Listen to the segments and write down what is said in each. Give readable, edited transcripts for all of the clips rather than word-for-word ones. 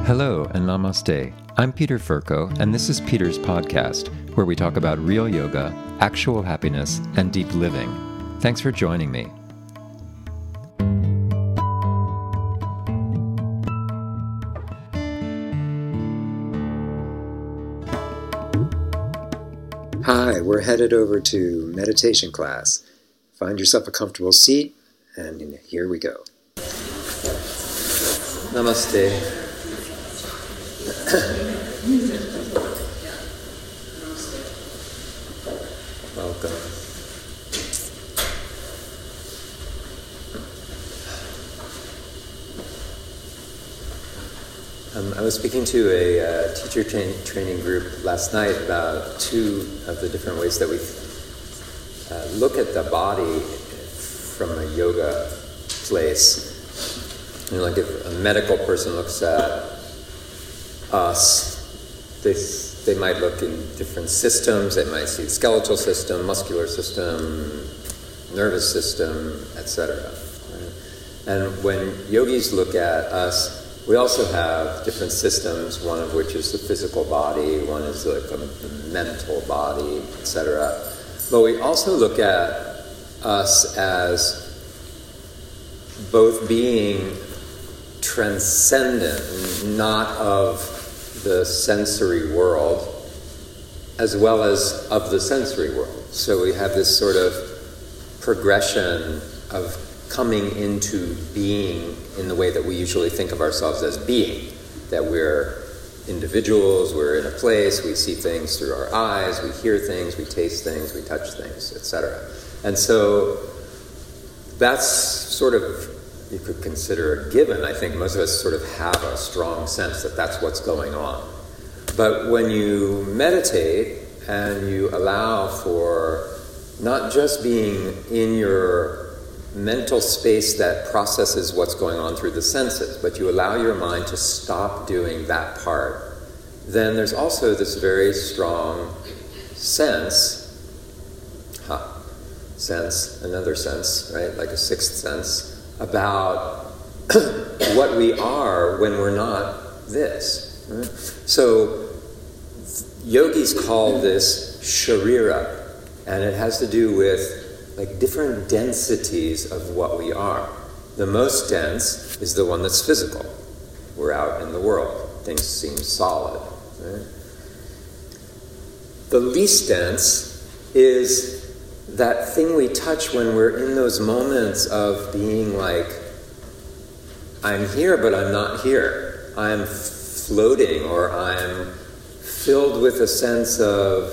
Hello and namaste. I'm Peter Furco, and this is Peter's podcast, where we talk about real yoga, actual happiness, and deep living. Thanks for joining me. Hi, we're headed over to meditation class. Find yourself a comfortable seat, and here we go. Namaste. Welcome. I was speaking to a teacher training group last night about two of the different ways that we look at the body from a yoga place. You know, like if a medical person looks at us, they might look in different systems. They might see the skeletal system, muscular system, nervous system, etc. Right? And when yogis look at us, we also have different systems, one of which is the physical body, one is like a mental body, etc. But we also look at us as both being transcendent, not of the sensory world, as well as of the sensory world. So we have this sort of progression of coming into being in the way that we usually think of ourselves as being, that we're individuals, we're in a place, we see things through our eyes, we hear things, we taste things, we touch things, etc. And so that's sort of, you could consider a given. I think most of us sort of have a strong sense that that's what's going on. But when you meditate and you allow for not just being in your mental space that processes what's going on through the senses, but you allow your mind to stop doing that part, then there's also this very strong another sense, right, like a sixth sense, about what we are when we're not this. Right? So yogis call this sharira, and it has to do with like different densities of what we are. The most dense is the one that's physical. We're out in the world. Things seem solid. Right? The least dense is that thing we touch when we're in those moments of being like, I'm here, but I'm not here. I'm floating, or I'm filled with a sense of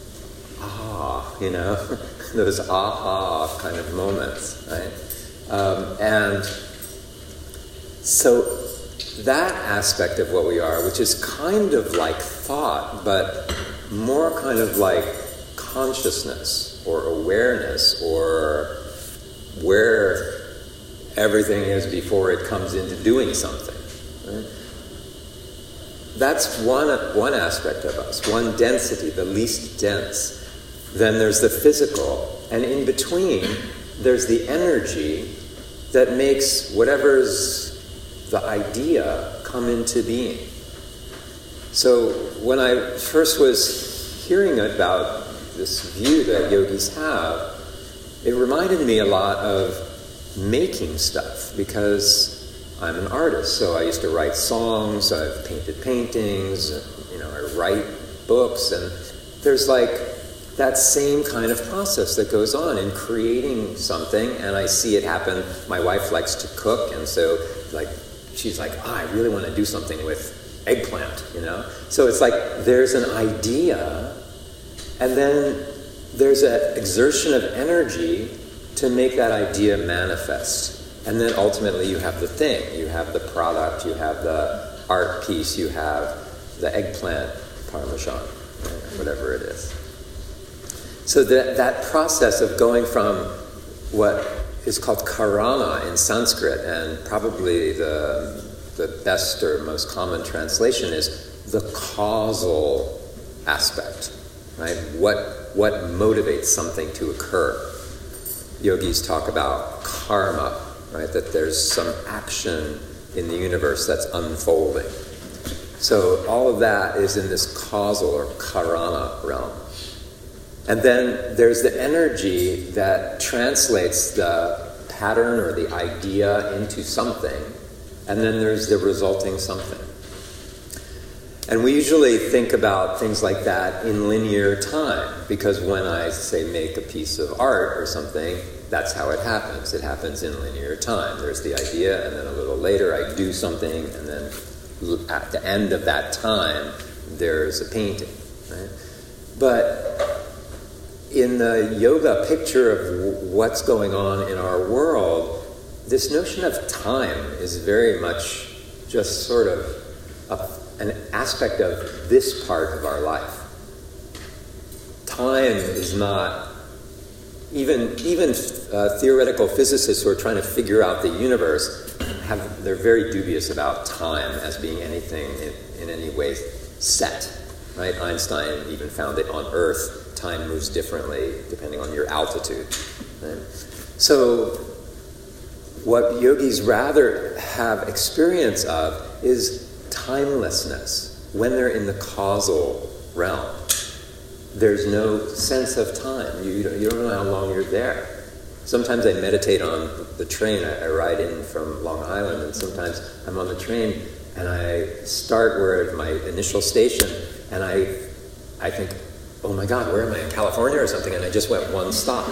those aha kind of moments, right? And so that aspect of what we are, which is kind of like thought, but more kind of like consciousness or awareness, or where everything is before it comes into doing something, right? That's one aspect of us, one density, the least dense. Then there's the physical, and in between, there's the energy that makes whatever's the idea come into being. So when I first was hearing about this view that yogis have, it reminded me a lot of making stuff, because I'm an artist, so I used to write songs, I've painted paintings, I write books, and there's like that same kind of process that goes on in creating something, and I see it happen. My wife likes to cook, and so she's like, I really want to do something with eggplant, So it's like there's an idea, and then there's an exertion of energy to make that idea manifest. And then ultimately you have the thing, you have the product, you have the art piece, you have the eggplant parmesan, whatever it is. So that process of going from what is called karana in Sanskrit, and probably the best or most common translation is the causal aspect, right? What motivates something to occur? Yogis talk about karma, right? That there's some action in the universe that's unfolding. So all of that is in this causal or karana realm. And then there's the energy that translates the pattern or the idea into something. And then there's the resulting something. And we usually think about things like that in linear time, because when I, say, make a piece of art or something, that's how it happens. It happens in linear time. There's the idea, and then a little later I do something, and then at the end of that time, there's a painting. Right? But in the yoga picture of what's going on in our world, this notion of time is very much just sort of an aspect of this part of our life. Time is not, even theoretical physicists who are trying to figure out the universe, they're very dubious about time as being anything in any way set. Right? Einstein even found that on Earth, time moves differently depending on your altitude. Right? So what yogis rather have experience of is timelessness. When they're in the causal realm, there's no sense of time. You don't know how long you're there. Sometimes I meditate on the train. I ride in from Long Island, and sometimes I'm on the train and I start where at my initial station, and I think, oh my God, where am I, in California or something? And I just went one stop.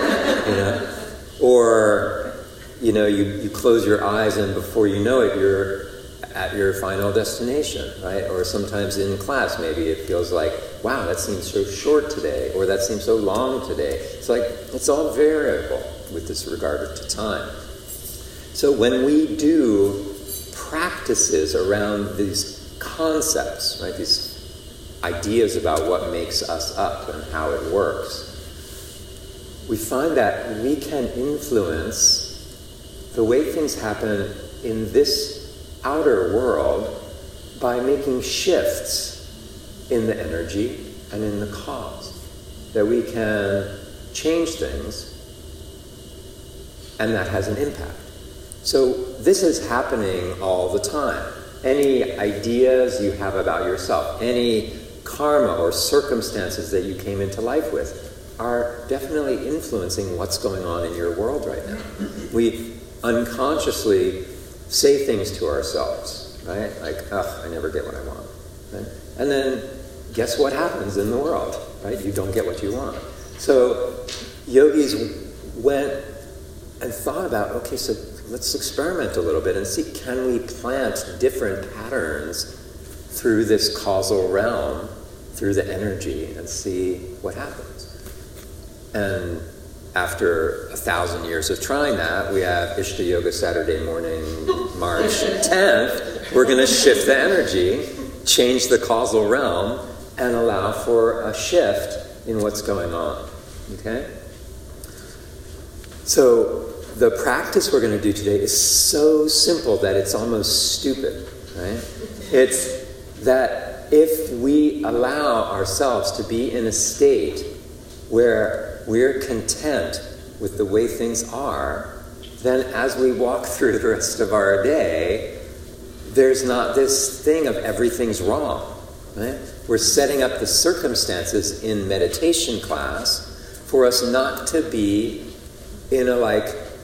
Or you close your eyes, and before you know it, you're at your final destination, right? Or sometimes in class, maybe it feels like, wow, that seems so short today, or that seems so long today. It's like, it's all variable with this regard to time. So when we do practices around these concepts, right, these ideas about what makes us up and how it works, we find that we can influence the way things happen in this outer world by making shifts in the energy and in the cause. That we can change things, and that has an impact. So this is happening all the time. Any ideas you have about yourself, any karma or circumstances that you came into life with are definitely influencing what's going on in your world right now. We unconsciously say things to ourselves, right? Like, I never get what I want. Right? And then guess what happens in the world, right? You don't get what you want. So yogis went and thought about, okay, so let's experiment a little bit and see, can we plant different patterns through this causal realm, through the energy, and see what happens? And after 1,000 years of trying that, we have Ishta Yoga Saturday morning, March 10th. We're going to shift the energy, change the causal realm, and allow for a shift in what's going on. Okay? So the practice we're going to do today is so simple that it's almost stupid. Right? It's that if we allow ourselves to be in a state where we're content with the way things are, then as we walk through the rest of our day, there's not this thing of everything's wrong. Right? We're setting up the circumstances in meditation class for us not to be in a like,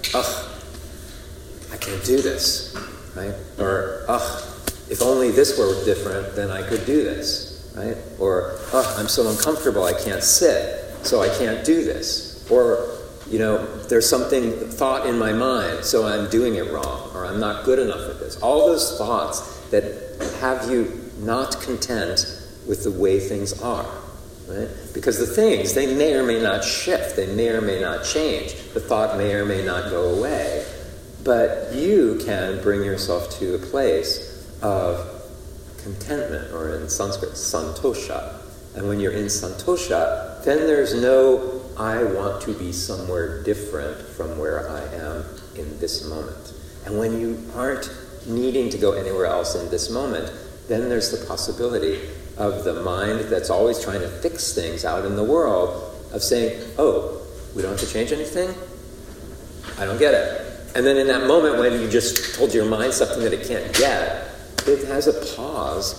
I can't do this, right? Or, if only this were different, then I could do this, right? Or, I'm so uncomfortable, I can't sit, so I can't do this. Or, there's something, thought in my mind, so I'm doing it wrong, or I'm not good enough at this. All those thoughts that have you not content with the way things are, right? Because the things, they may or may not shift, they may or may not change, the thought may or may not go away, but you can bring yourself to a place of contentment, or in Sanskrit, santosha. And when you're in santosha, then there's no, I want to be somewhere different from where I am in this moment. And when you aren't needing to go anywhere else in this moment, then there's the possibility of the mind that's always trying to fix things out in the world, of saying, we don't have to change anything? I don't get it. And then in that moment when you just told your mind something that it can't get, it has a pause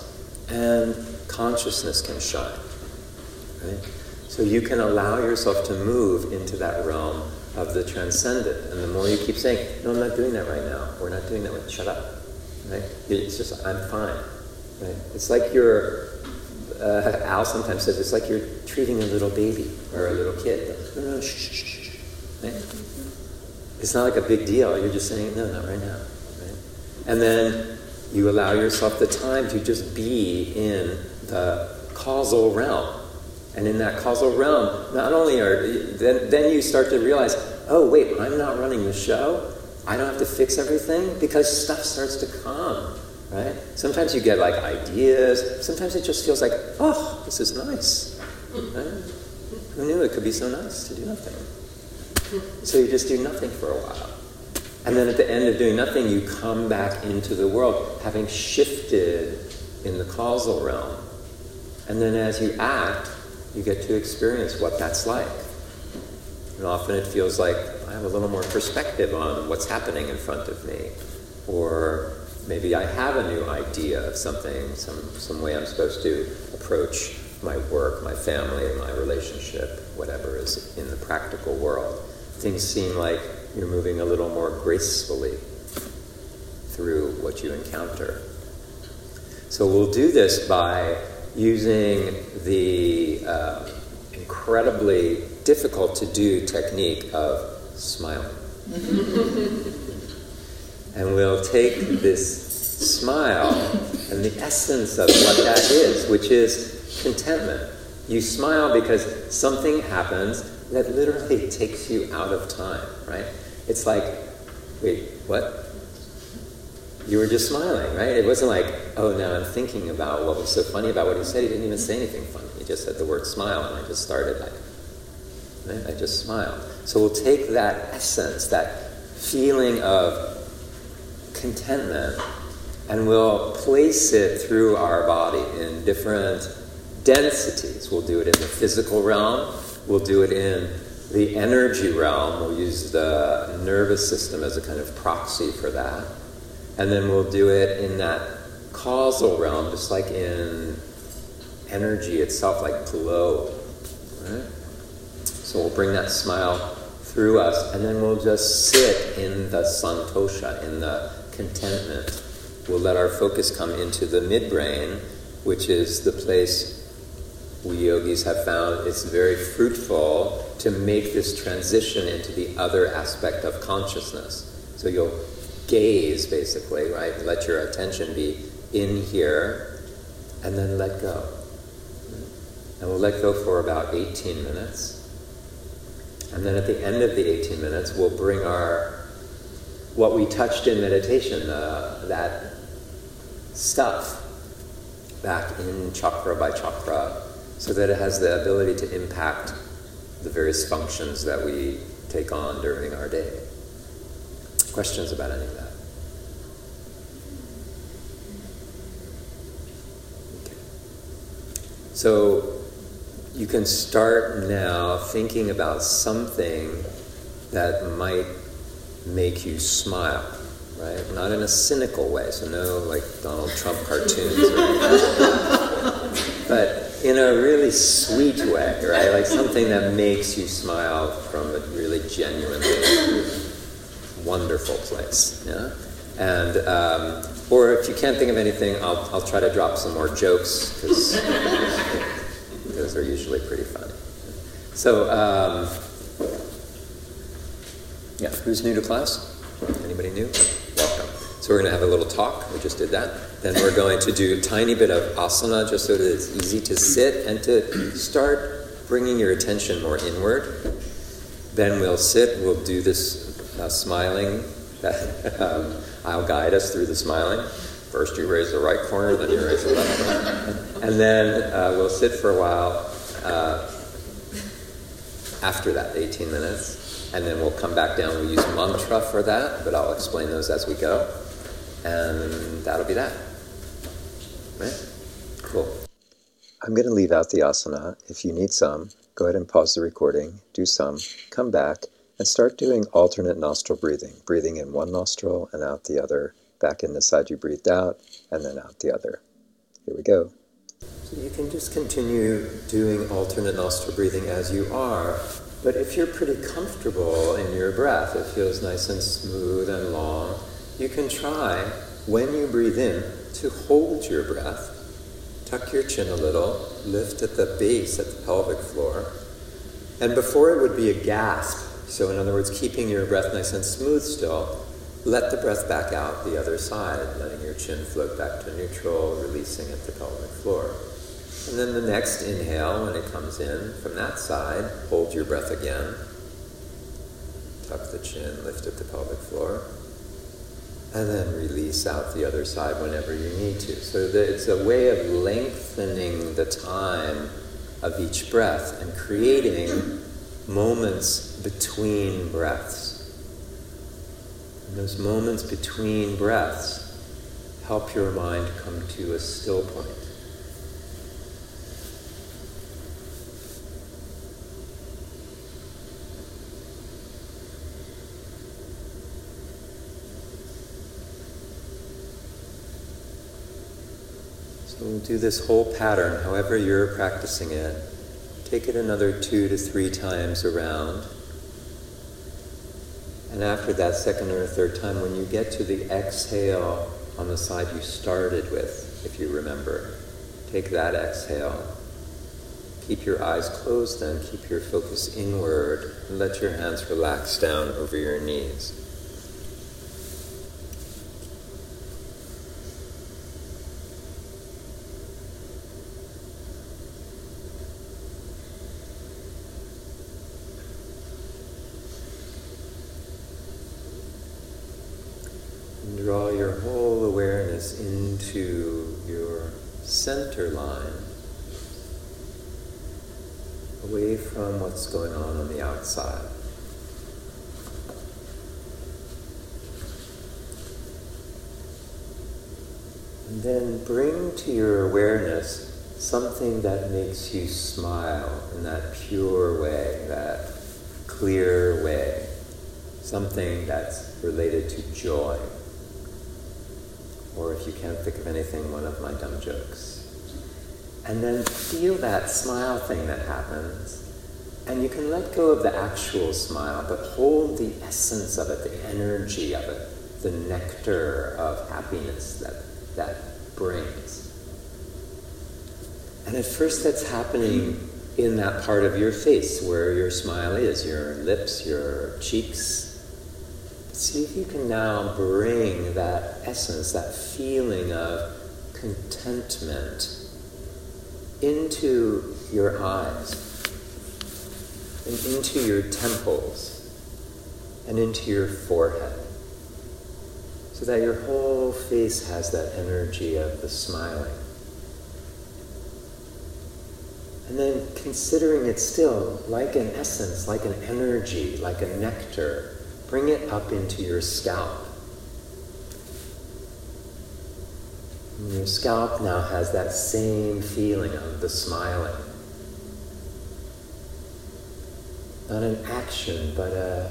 and consciousness can shine. Right? So you can allow yourself to move into that realm of the transcendent. And the more you keep saying, no, I'm not doing that right now. We're not doing that right. Shut up. Right? It's just, I'm fine. Right? It's like Al sometimes says, it's like you're treating a little baby or a little kid. No, shh, shh, shh. Right? It's not like a big deal. You're just saying, no, not right now. Right? And then you allow yourself the time to just be in the causal realm. And in that causal realm, not only then you start to realize, oh wait, I'm not running the show. I don't have to fix everything, because stuff starts to come, right? Sometimes you get like ideas. Sometimes it just feels like, oh, this is nice. Right? Who knew it could be so nice to do nothing? So you just do nothing for a while. And then at the end of doing nothing, you come back into the world, having shifted in the causal realm. And then as you act, you get to experience what that's like. And often it feels like I have a little more perspective on what's happening in front of me. Or maybe I have a new idea of something, some way I'm supposed to approach my work, my family, my relationship, whatever is in the practical world. Things seem like you're moving a little more gracefully through what you encounter. So we'll do this by using the incredibly difficult to do technique of smiling. And we'll take this smile and the essence of what that is, which is contentment. You smile because something happens that literally takes you out of time, right? It's like, wait, what? You were just smiling, right? It wasn't like, oh, now I'm thinking about what was so funny about what he said. He didn't even say anything funny. He just said the word smile, and I just started like, right? I just smiled. So we'll take that essence, that feeling of contentment, and we'll place it through our body in different densities. We'll do it in the physical realm. We'll do it in the energy realm. We'll use the nervous system as a kind of proxy for that. And then we'll do it in that causal realm, just like in energy itself, like flow. Right? So we'll bring that smile through us, and then we'll just sit in the santosha, in the contentment. We'll let our focus come into the midbrain, which is the place we yogis have found it's very fruitful to make this transition into the other aspect of consciousness. So you'll gaze, basically, right? Let your attention be in here, and then let go. And we'll let go for about 18 minutes. And then at the end of the 18 minutes, we'll bring what we touched in meditation, that stuff, back in chakra by chakra, so that it has the ability to impact the various functions that we take on during our day. Questions about any of that? Okay. So you can start now thinking about something that might make you smile, right? Not in a cynical way, so no like Donald Trump cartoons, but in a really sweet way, right? Like something that makes you smile from a really genuinely wonderful place, yeah? And, or if you can't think of anything, I'll try to drop some more jokes, because those are usually pretty funny. So, yeah, who's new to class? Anybody new? Welcome. So we're going to have a little talk. We just did that. Then we're going to do a tiny bit of asana, just so that it's easy to sit and to start bringing your attention more inward. Then we'll sit. We'll do this smiling. I'll guide us through the smiling. First you raise the right corner, then you raise the left corner. And then we'll sit for a while after that 18 minutes. And then we'll come back down. We'll use mantra for that, but I'll explain those as we go. And that'll be that. Right? Cool. I'm going to leave out the asana. If you need some, go ahead and pause the recording, do some, come back, and start doing alternate nostril breathing. Breathing in one nostril and out the other. Back in the side you breathed out, and then out the other. Here we go. So you can just continue doing alternate nostril breathing as you are, but if you're pretty comfortable in your breath, it feels nice and smooth and long, you can try, when you breathe in, to hold your breath, tuck your chin a little, lift at the base, at the pelvic floor, and before it would be a gasp, so in other words, keeping your breath nice and smooth still, let the breath back out the other side, letting your chin float back to neutral, releasing at the pelvic floor. And then the next inhale, when it comes in from that side, hold your breath again. Tuck the chin, lift at the pelvic floor. And then release out the other side whenever you need to. So that it's a way of lengthening the time of each breath and creating moments between breaths. And those moments between breaths help your mind come to a still point. So we'll do this whole pattern, however you're practicing it. Take it another 2 to 3 times around. And after that second or third time, when you get to the exhale on the side you started with, if you remember, take that exhale. Keep your eyes closed then, keep your focus inward, and let your hands relax down over your knees. Draw your whole awareness into your center line, away from what's going on the outside. And then bring to your awareness something that makes you smile in that pure way, that clear way, something that's related to joy. Or if you can't think of anything, one of my dumb jokes. And then feel that smile thing that happens. And you can let go of the actual smile, but hold the essence of it, the energy of it, the nectar of happiness that brings. And at first that's happening in that part of your face where your smile is, your lips, your cheeks. See if you can now bring that essence, that feeling of contentment into your eyes and into your temples and into your forehead so that your whole face has that energy of the smiling. And then considering it still like an essence, like an energy, like a nectar, bring it up into your scalp. And your scalp now has that same feeling of the smiling. Not an action, but an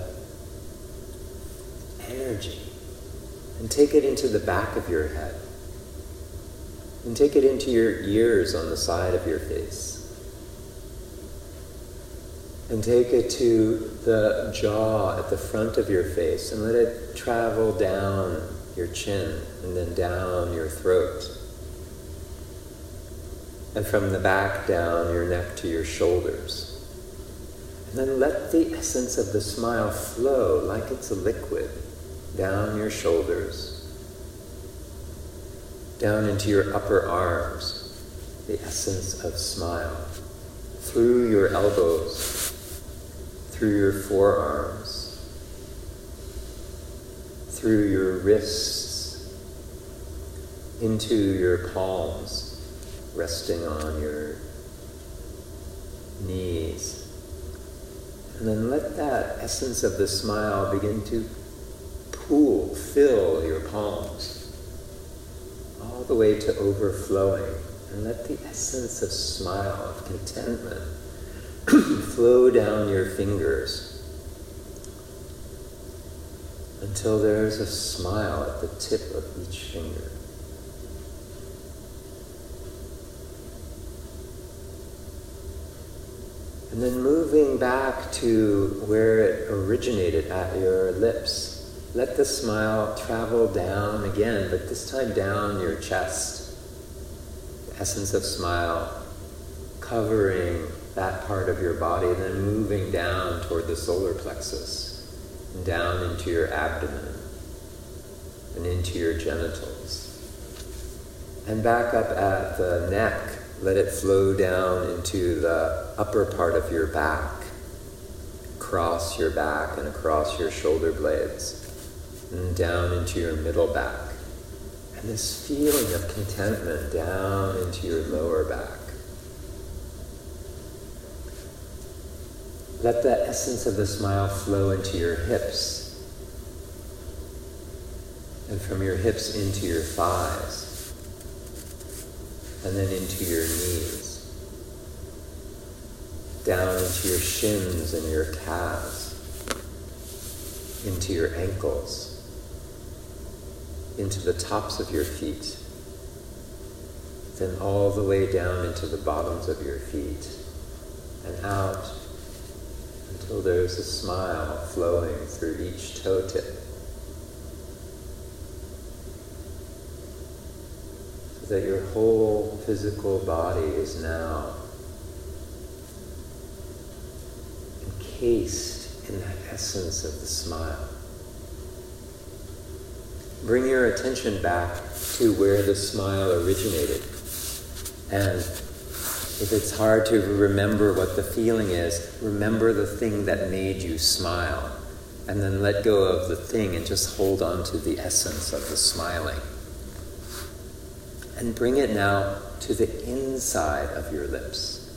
energy. And take it into the back of your head. And take it into your ears on the side of your face. And take it to the jaw at the front of your face and let it travel down your chin and then down your throat. And from the back down your neck to your shoulders. And then let the essence of the smile flow like it's a liquid down your shoulders, down into your upper arms, the essence of smile, through your elbows, through your forearms, through your wrists, into your palms, resting on your knees. And then let that essence of the smile begin to fill your palms, all the way to overflowing. And let the essence of smile, of contentment, flow down your fingers until there's a smile at the tip of each finger. And then moving back to where it originated at your lips. Let the smile travel down again, but this time down your chest. The essence of smile covering that part of your body, and then moving down toward the solar plexus, and down into your abdomen, and into your genitals. And back up at the neck, let it flow down into the upper part of your back, across your back and across your shoulder blades, and down into your middle back. And this feeling of contentment down into your lower back. Let the essence of the smile flow into your hips, and from your hips into your thighs, and then into your knees, down into your shins and your calves, into your ankles, into the tops of your feet, then all the way down into the bottoms of your feet, and out until there's a smile flowing through each toe tip. So that your whole physical body is now encased in that essence of the smile. Bring your attention back to where the smile originated. And if it's hard to remember what the feeling is, remember the thing that made you smile. And then let go of the thing and just hold on to the essence of the smiling. And bring it now to the inside of your lips,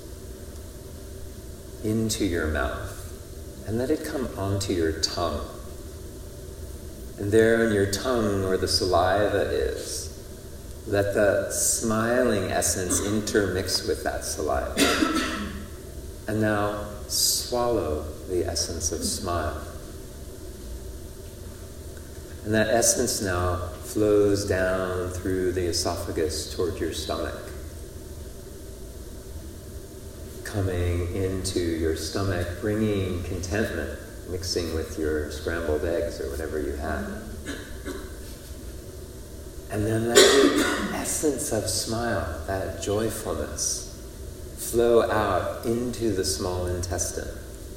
into your mouth. And let it come onto your tongue. And there in your tongue, where the saliva is, let the smiling essence intermix with that saliva. And now swallow the essence of smile. And that essence now flows down through the esophagus toward your stomach, coming into your stomach, bringing contentment, mixing with your scrambled eggs or whatever you had. And then let the essence of smile, that joyfulness, flow out into the small intestine.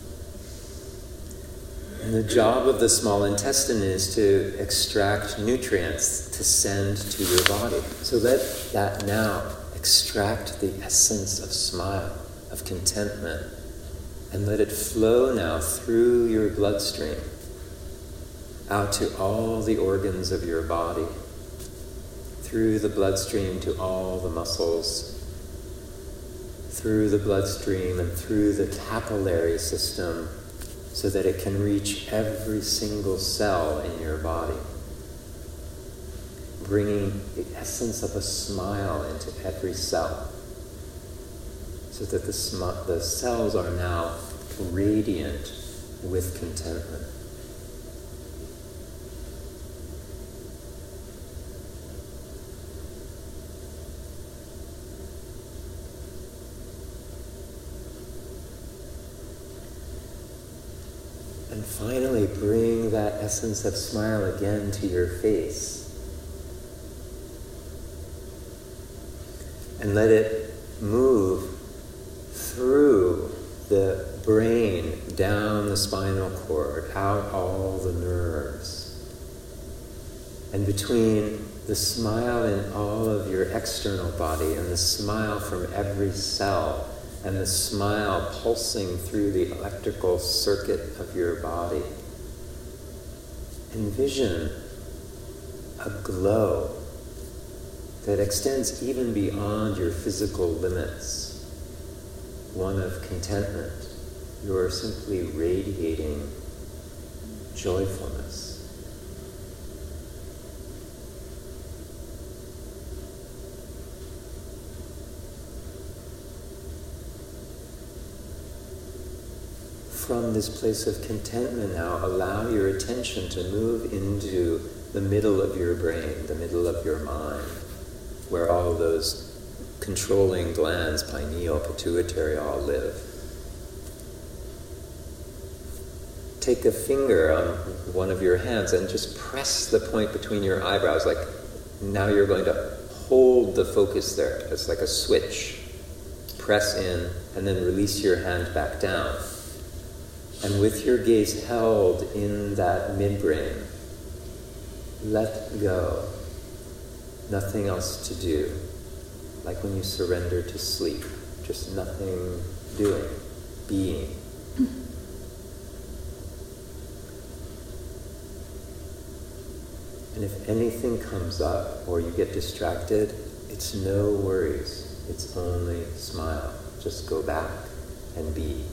And the job of the small intestine is to extract nutrients to send to your body. So let that now extract the essence of smile, of contentment, and let it flow now through your bloodstream, out to all the organs of your body, through the bloodstream to all the muscles, through the bloodstream and through the capillary system, so that it can reach every single cell in your body, bringing the essence of a smile into every cell, so that the cells are now radiant with contentment. And finally, bring that essence of smile again to your face. And let it move through the brain, down the spinal cord, out all the nerves. And between the smile in all of your external body and the smile from every cell, and the smile pulsing through the electrical circuit of your body, envision a glow that extends even beyond your physical limits, one of contentment. You are simply radiating joyfulness. From this place of contentment now, allow your attention to move into the middle of your brain, the middle of your mind, where all those controlling glands, pineal, pituitary, all live. take a finger on one of your hands and just press the point between your eyebrows, like now you're going to hold the focus there. It's like a switch. Press in and then release your hand back down. And with your gaze held in that midbrain, let go. Nothing else to do. Like when you surrender to sleep. Just nothing doing. Being. And if anything comes up or you get distracted, it's no worries. It's only smile. Just go back and be.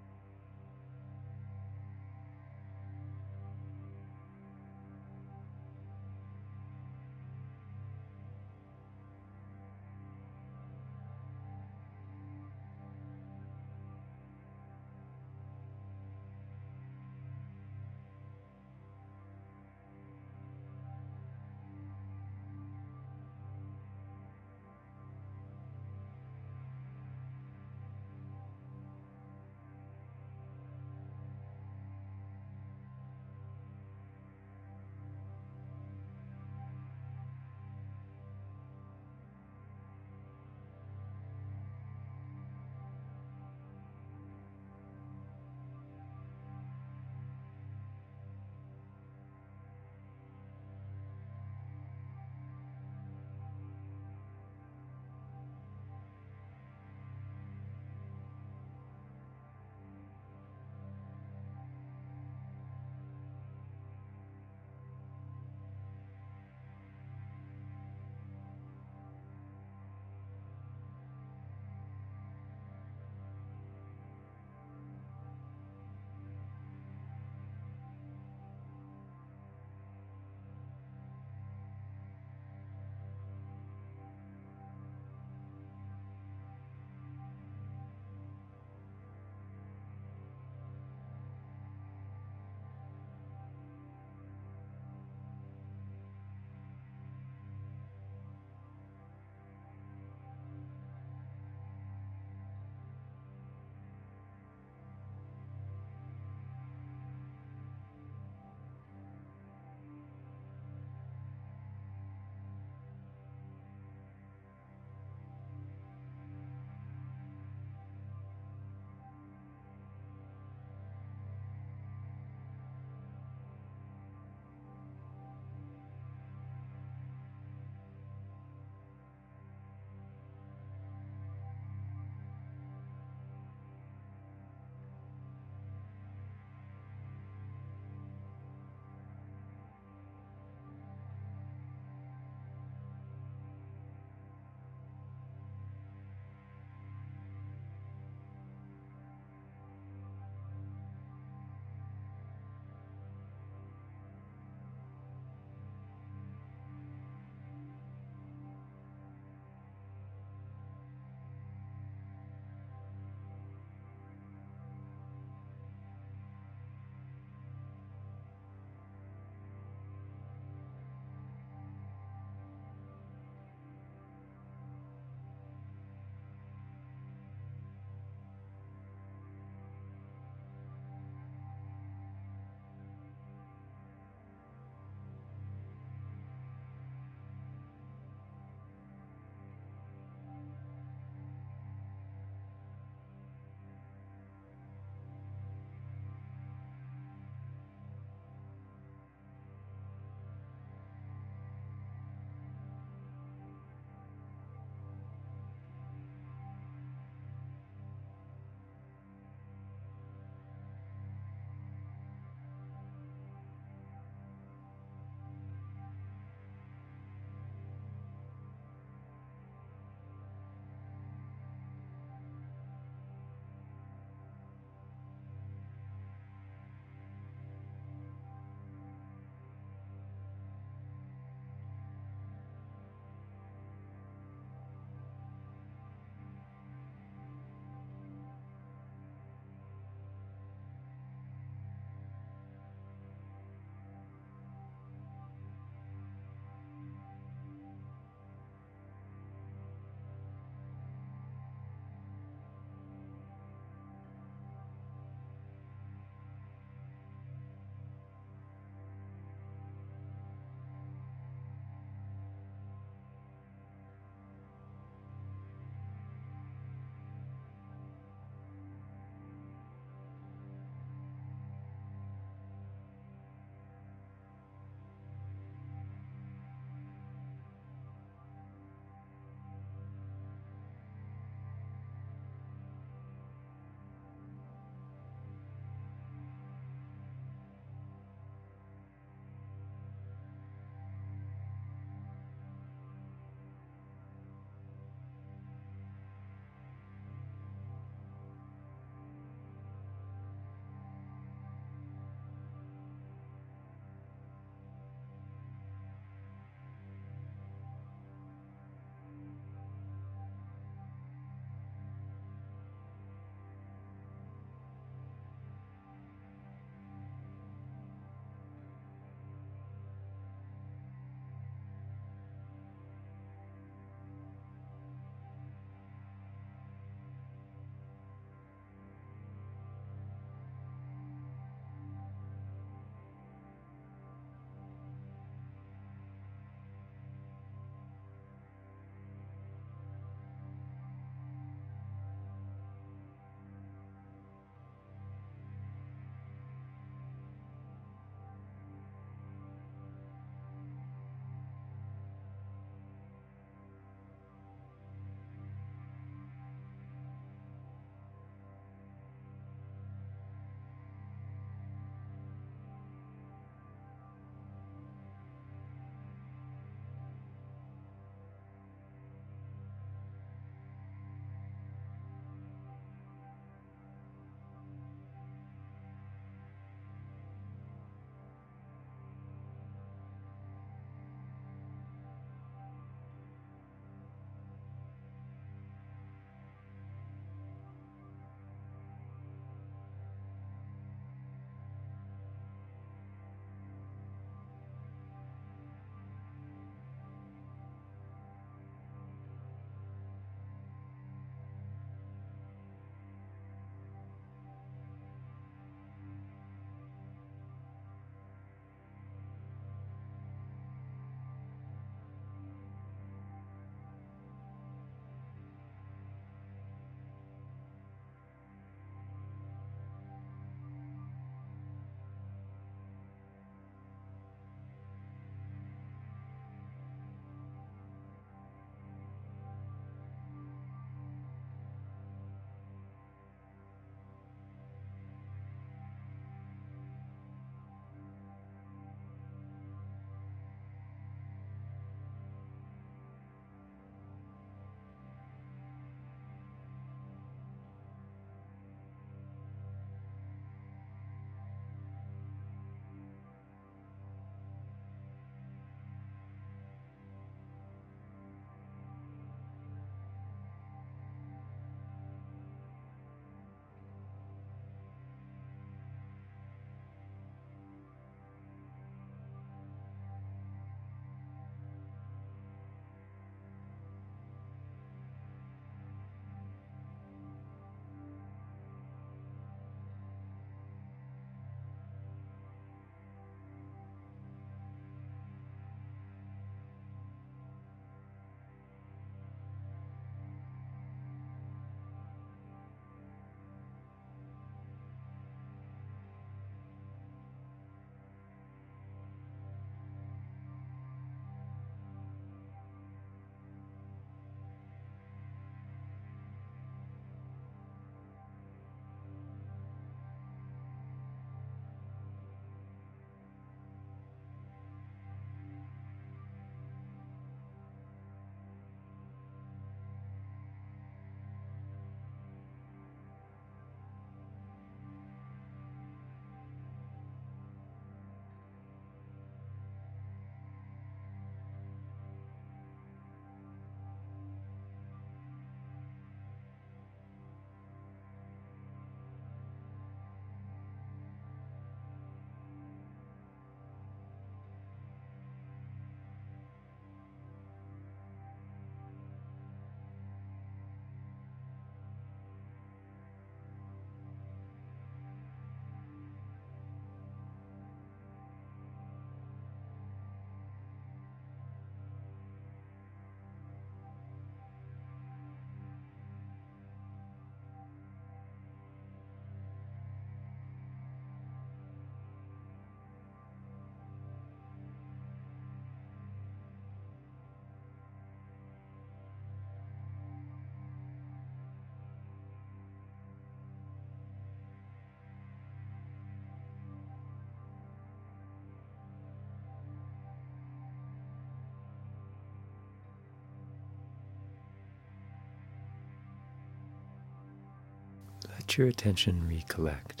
let your attention recollect.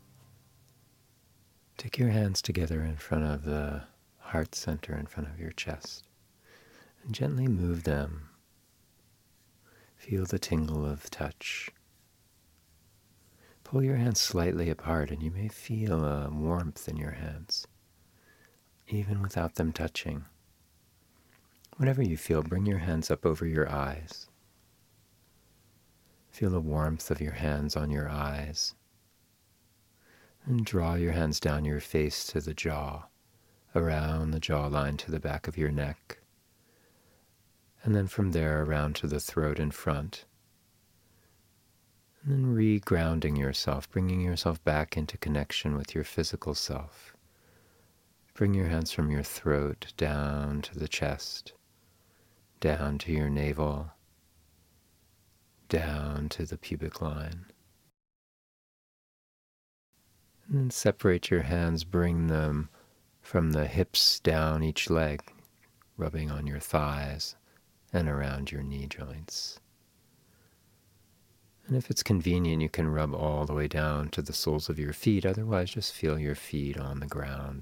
Take your hands together in front of the heart center, in front of your chest, and gently move them. Feel the tingle of touch. Pull your hands slightly apart, and you may feel a warmth in your hands, even without them touching. Whatever you feel, bring your hands up over your eyes. Feel the warmth of your hands on your eyes. And draw your hands down your face to the jaw, around the jawline to the back of your neck, and then from there around to the throat in front. And then re-grounding yourself, bringing yourself back into connection with your physical self. Bring your hands from your throat down to the chest, down to your navel, down to the pubic line. And then separate your hands, bring them from the hips down each leg, rubbing on your thighs and around your knee joints. And if it's convenient, you can rub all the way down to the soles of your feet. Otherwise, just feel your feet on the ground.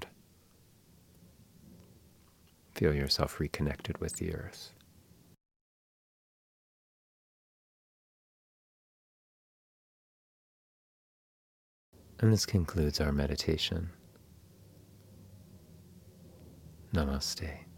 Feel yourself reconnected with the earth. And this concludes our meditation. Namaste.